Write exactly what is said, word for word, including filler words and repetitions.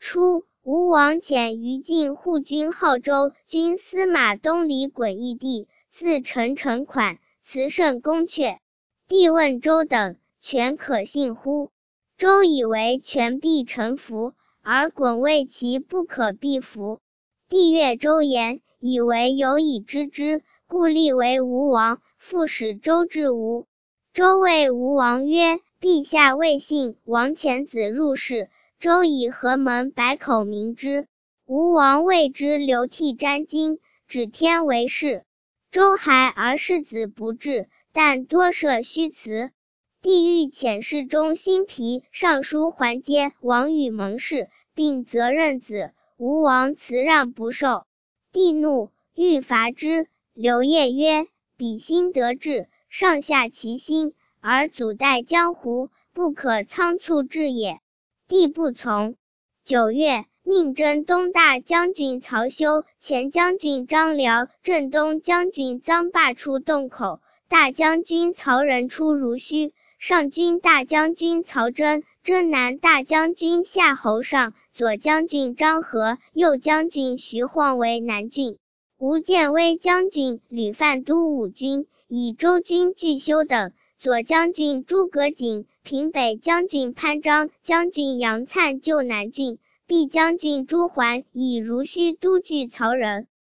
初，吴王遣于禁护军号州军司马东离诡异地，自陈诚款，辞甚宫阙。帝问周等，权可信乎？周以为权必臣服，而衮谓其不可必服。帝悦周言，以为有以知之，故立为吴王，复使周至吴。周谓吴王曰：陛下未信王遣子入室，周以何门百口明之？吴王谓之流涕沾巾，指天为事。周孩而世子不至，但多设虚辞。帝欲遣侍中辛毗上书还接王与盟誓，并责任子。吴王辞让不受。帝怒，欲伐之。刘烨曰：彼心得志，上下其心，而阻代江湖，不可仓促治也。帝不从。九月，命征东大将军曹休、前将军张辽、镇东将军臧霸出洞口，大将军曹仁出如须，上军大将军曹真、征南大将军夏侯尚、左将军张合、右将军徐晃为南郡。吴建威将军吕范都五军，以周军拒修等。左将军诸葛瑾、平北将军潘璋、将军杨粲救南郡。毕将军朱桓以如须都拒曹仁。